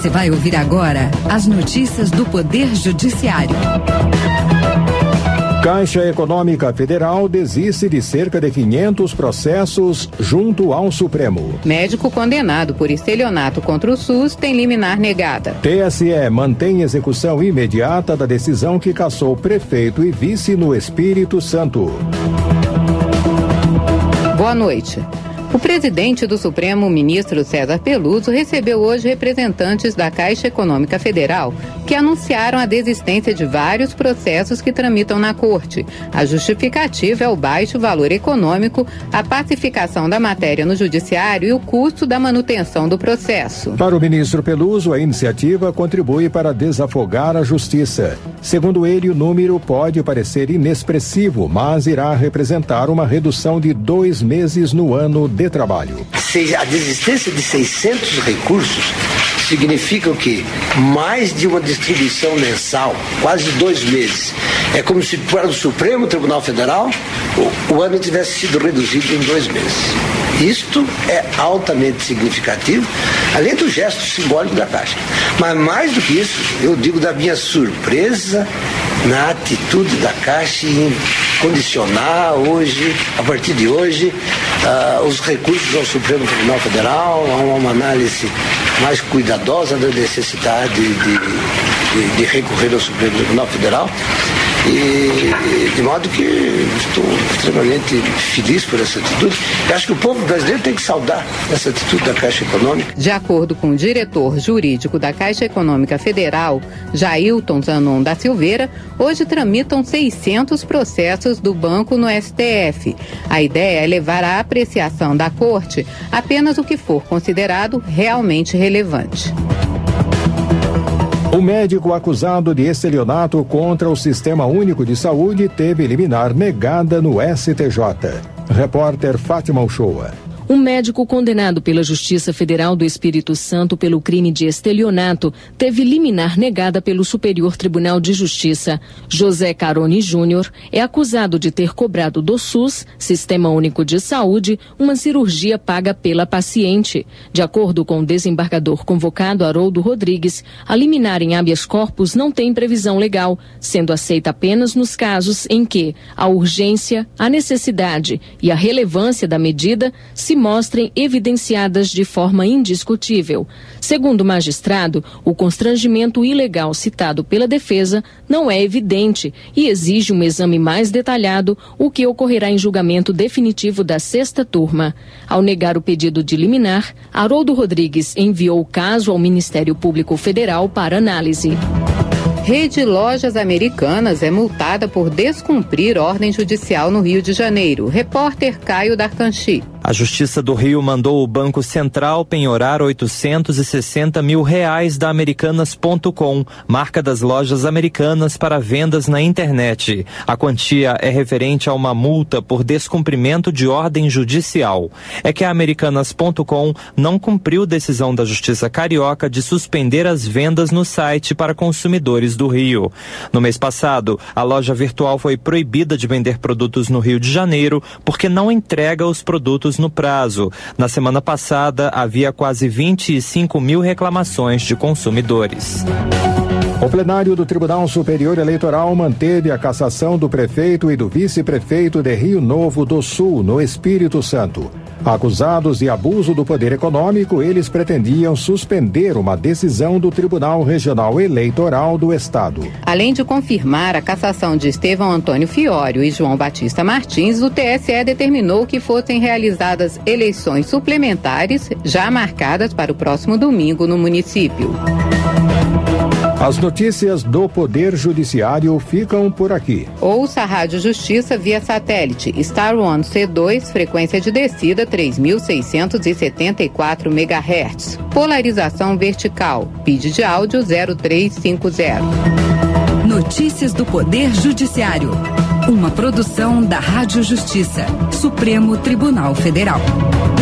Você vai ouvir agora as notícias do Poder Judiciário. Caixa Econômica Federal desiste de cerca de 500 processos junto ao Supremo. Médico condenado por estelionato contra o SUS tem liminar negada. TSE mantém execução imediata da decisão que cassou prefeito e vice no Espírito Santo. Boa noite. O presidente do Supremo, ministro César Peluso, recebeu hoje representantes da Caixa Econômica Federal que anunciaram a desistência de vários processos que tramitam na Corte. A justificativa é o baixo valor econômico, a pacificação da matéria no Judiciário e o custo da manutenção do processo. Para o ministro Peluso, a iniciativa contribui para desafogar a Justiça. Segundo ele, o número pode parecer inexpressivo, mas irá representar uma redução de 2 meses no ano de trabalho. A desistência de 600 recursos significa o quê? Mais de uma distribuição mensal, quase 2 meses. É como se para o Supremo Tribunal Federal o ano tivesse sido reduzido em 2 meses. Isto é altamente significativo, além do gesto simbólico da Caixa. Mas mais do que isso, eu digo da minha surpresa na atitude da Caixa em condicionar hoje, a partir de hoje, os recursos ao Supremo Tribunal Federal, a uma análise mais cuidadosa da necessidade de recorrer ao Supremo Tribunal Federal. E de modo que estou extremamente feliz por essa atitude. Eu acho que o povo brasileiro tem que saudar essa atitude da Caixa Econômica. De acordo com o diretor jurídico da Caixa Econômica Federal, Jailton Zanon da Silveira, hoje tramitam 600 processos do banco no STF. A ideia é levar à apreciação da Corte apenas o que for considerado realmente relevante. O médico acusado de estelionato contra o Sistema Único de Saúde teve liminar negada no STJ. Repórter Fátima Uchoa. Um médico condenado pela Justiça Federal do Espírito Santo pelo crime de estelionato teve liminar negada pelo Superior Tribunal de Justiça. José Caroni Júnior é acusado de ter cobrado do SUS, Sistema Único de Saúde, uma cirurgia paga pela paciente. De acordo com o desembargador convocado Haroldo Rodrigues, a liminar em habeas corpus não tem previsão legal, sendo aceita apenas nos casos em que a urgência, a necessidade e a relevância da medida se mostrem evidenciadas de forma indiscutível. Segundo o magistrado, o constrangimento ilegal citado pela defesa não é evidente e exige um exame mais detalhado, o que ocorrerá em julgamento definitivo da 6ª turma. Ao negar o pedido de liminar, Haroldo Rodrigues enviou o caso ao Ministério Público Federal para análise. Rede Lojas Americanas é multada por descumprir ordem judicial no Rio de Janeiro. Repórter Caio Darcanchi. A Justiça do Rio mandou o Banco Central penhorar R$860 mil da Americanas.com, marca das lojas americanas para vendas na internet. A quantia é referente a uma multa por descumprimento de ordem judicial. É que a Americanas.com não cumpriu decisão da Justiça Carioca de suspender as vendas no site para consumidores do Rio. No mês passado, a loja virtual foi proibida de vender produtos no Rio de Janeiro porque não entrega os produtos no prazo. Na semana passada, havia quase 25 mil reclamações de consumidores. O plenário do Tribunal Superior Eleitoral manteve a cassação do prefeito e do vice-prefeito de Rio Novo do Sul, no Espírito Santo. Acusados de abuso do poder econômico, eles pretendiam suspender uma decisão do Tribunal Regional Eleitoral do Estado. Além de confirmar a cassação de Estevão Antônio Fiório e João Batista Martins, o TSE determinou que fossem realizadas eleições suplementares, já marcadas para o próximo domingo no município. As notícias do Poder Judiciário ficam por aqui. Ouça a Rádio Justiça via satélite. Star One C2, frequência de descida 3.674 MHz. Polarização vertical. PID de áudio 0350. Notícias do Poder Judiciário. Uma produção da Rádio Justiça. Supremo Tribunal Federal.